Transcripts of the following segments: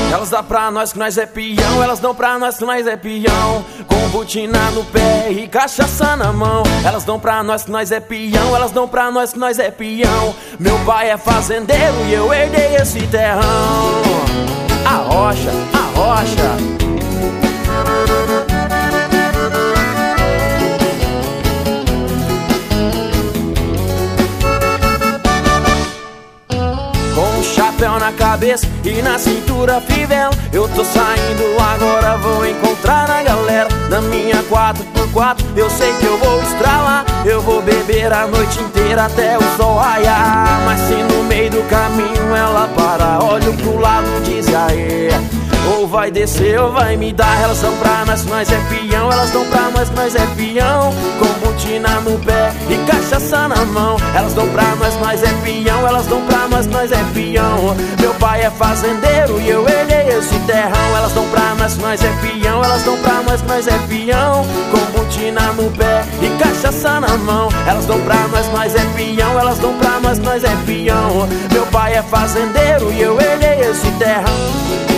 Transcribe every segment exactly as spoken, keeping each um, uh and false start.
Elas dão pra nós que nós é peão, elas dão pra nós que nós é peão, com botina no pé e cachaça na mão. Elas dão pra nós que nós é peão, elas dão pra nós que nós é peão. Meu pai é fazendeiro e eu herdei esse terrão. A rocha, a rocha. Com um chapéu na cabeça e na cintura fivela, eu tô saindo agora, vou encontrar a galera. Na minha quatro por quatro, eu sei que eu vou estralar. Eu vou beber a noite inteira até o sol raiar. Mas se no meio do caminho ela para, olho pro lado e diz aê. Ou vai descer ou vai me dar. Elas dão pra nós que nós é peão, elas dão pra nós que nós é peão, com botina no pé e cachaça na mão. Elas dão pra nós que nós é peão, elas dão pra nós que nós é peão. Meu pai é fazendeiro e eu herdei esse terrão. Elas dão pra nós que nós é peão, elas dão pra nós que nós é peão, com botina no pé e cachaça na mão. Elas dão pra nós que nós é peão, elas dão pra nós que nós é peão. Meu pai é fazendeiro e eu herdei esse terrão.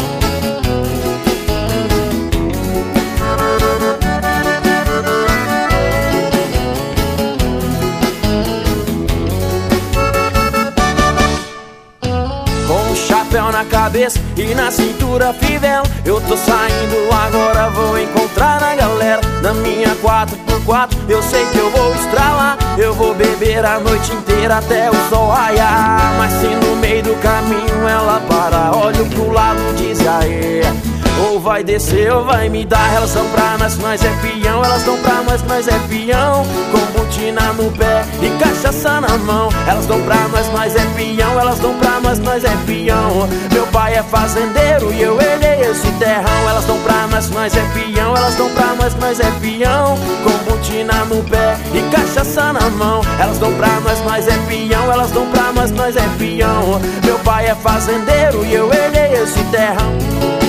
Chapéu na cabeça e na cintura fivela, eu tô saindo agora, vou encontrar a galera. Na minha quatro por quatro, eu sei que eu vou estralar. Eu vou beber a noite inteira até o sol raiar. Mas se no meio do caminho ela para, olho pro lado e diz aê. Ou vai descer ou vai me dar. Elas dão pra nós que nós é peão, elas dão pra nós que nós é peão, com botina no pé e cachaça na mão. Elas dão pra nós que nós é peão, elas dão pra nós que nós é peão. Meu pai é fazendeiro e eu herdei esse terrão. Elas dão pra nós que nós é peão, elas dão pra nós que nós é peão, com botina no pé e cachaça na mão. Elas dão pra nós que nós é peão, elas dão pra nós que nós é peão. Meu pai é fazendeiro e eu herdei esse terrão.